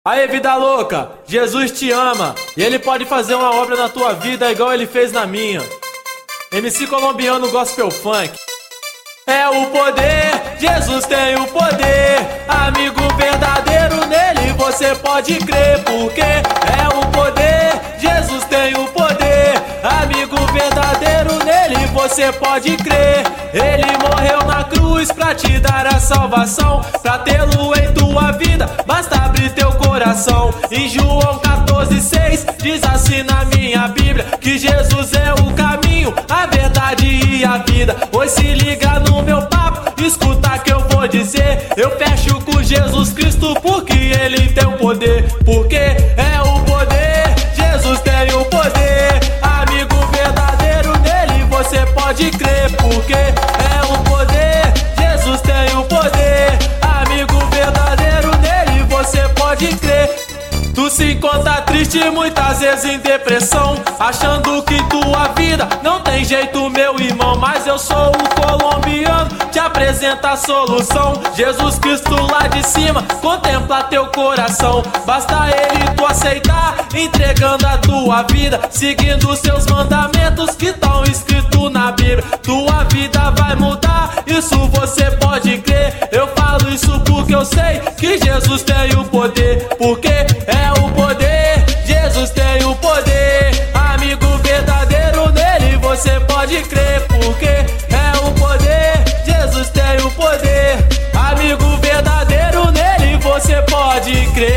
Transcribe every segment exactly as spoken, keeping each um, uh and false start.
Aê, vida louca, Jesus te ama e Ele pode fazer uma obra na tua vida igual Ele fez na minha. M C colombiano gospel funk. É o poder, Jesus tem o poder, amigo verdadeiro, nele você pode crer, porque é o poder, Jesus tem o poder, amigo verdadeiro, nele você pode crer. Ele morreu na cruz pra te dar a salvação, pra tê-lo em tua vida, basta abrir teu coração. Em João quatorze, seis, diz assim na minha Bíblia, que Jesus é o caminho, a verdade e a vida. Pois se liga no meu papo, escuta que eu vou dizer, eu fecho com Jesus Cristo porque Ele tem o poder, porque é o poder, Jesus tem o poder, amigo verdadeiro, nele você pode crer, porque é o poder, Jesus tem o poder, amigo verdadeiro, nele você pode crer. Tu se encontra triste muitas vezes em depressão, achando que tua vida não tem jeito, meu irmão, mas eu sou o colombiano, te apresenta a solução. Jesus Cristo lá de cima contempla teu coração, basta Ele tu aceitar, entregando a tua vida, seguindo os seus mandamentos que estão escritos na Bíblia. Tua vida vai mudar, isso você pode crer. Eu falo isso porque eu sei que Jesus tem o poder, porque é o poder, Jesus tem o poder, amigo verdadeiro, nele você pode crer, porque é o poder, Jesus tem o poder, amigo verdadeiro, nele você pode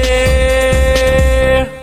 crer.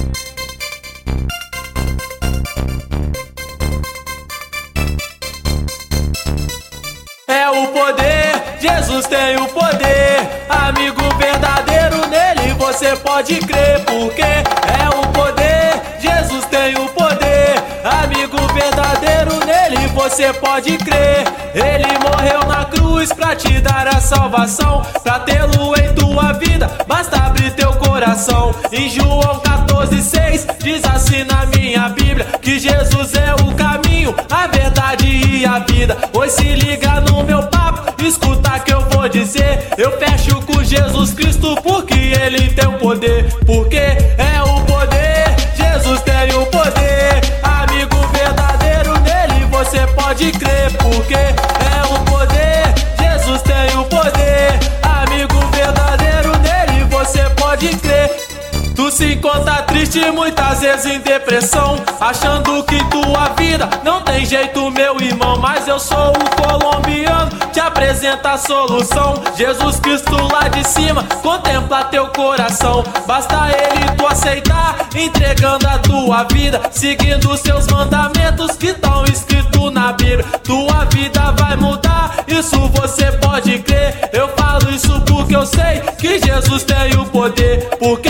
É o poder, Jesus tem o poder, amigo verdadeiro, nele você pode crer, porque é o poder, Jesus tem o poder, amigo verdadeiro, nele você pode crer. Ele morreu na cruz pra te dar a salvação, pra tê-lo em tua vida, basta abrir teu coração. Em João quatorze, seis, diz assim na minha Bíblia, que Jesus é o caminho, a verdade e a vida. Pois se liga no meu papo, escuta que eu vou dizer, eu fecho com Jesus Cristo porque Ele tem o poder, porque é o poder, Jesus tem o poder, amigo verdadeiro, nele você pode crer, porque é o poder, Jesus tem o poder, amigo verdadeiro, nele você pode crer. Tu se encontra triste muitas vezes em depressão, achando que tua vida não tem jeito, meu irmão, mas eu sou o colombiano, te apresenta a solução. Jesus Cristo lá de cima contempla teu coração, basta Ele tu aceitar, entregando a tua vida, seguindo os seus mandamentos que estão escritos na Bíblia. Tua vida vai mudar, isso você pode crer. Eu falo isso porque eu sei que Jesus tem o poder, porque